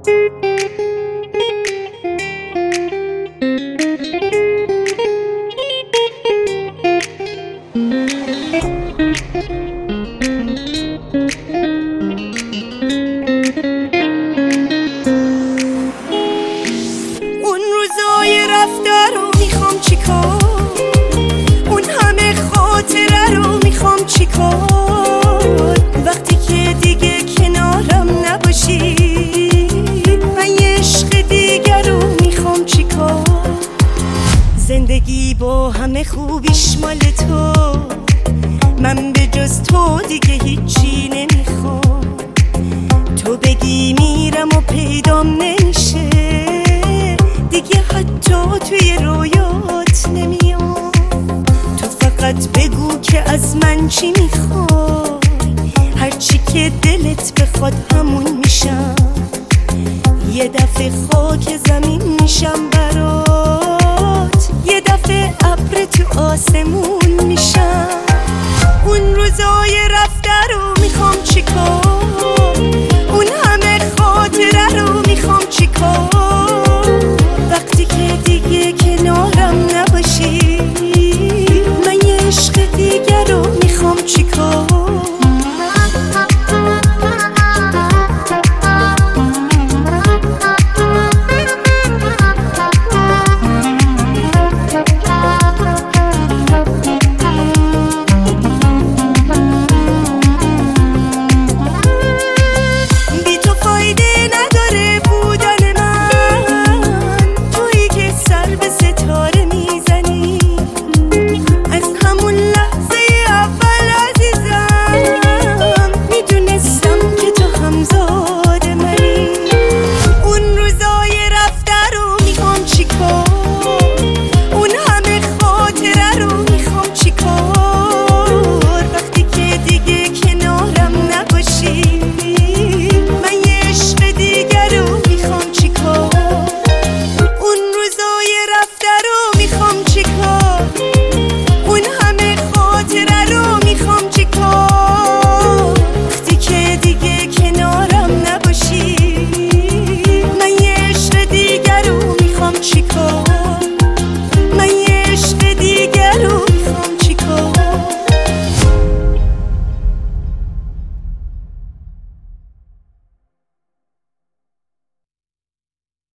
اون روزای رفته رو میخوام چیکار، اون همه خاطره رو میخوام چیکار، وقتی که دیگه کنارم نباشی من یه عشق دیگه رو میخوام چیکار. زندگی با همه خوبیش مال تو، من به جز تو دیگه هیچی نمیخوام. تو بگی میرم و پیدام نمیشه دیگه، حتی توی رویات نمیام. تو فقط بگو که از من چی میخوای، هرچی که دلت بخواد همون میشم. یه دفعه